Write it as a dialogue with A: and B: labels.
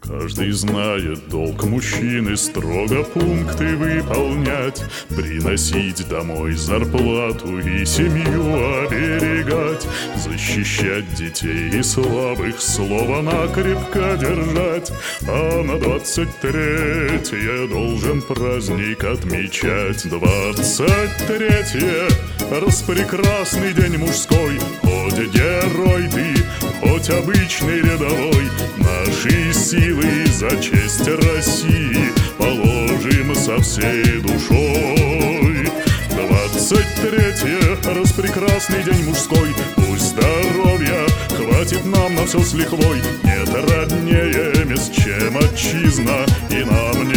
A: Каждый знает долг мужчины строго пункты выполнять, приносить домой зарплату и семью оберегать, защищать детей и слабых, слово накрепко держать. А на 23-е должен праздник отмечать. 23-е, распрекрасный день мужской, хоть герой ты, хоть обычный рядовой, наши силы за честь России положим со всей душой. 23-е, распрекрасный день мужской, пусть здоровья хватит нам на все с лихвой. Нет роднее мест, чем отчизна, и нам не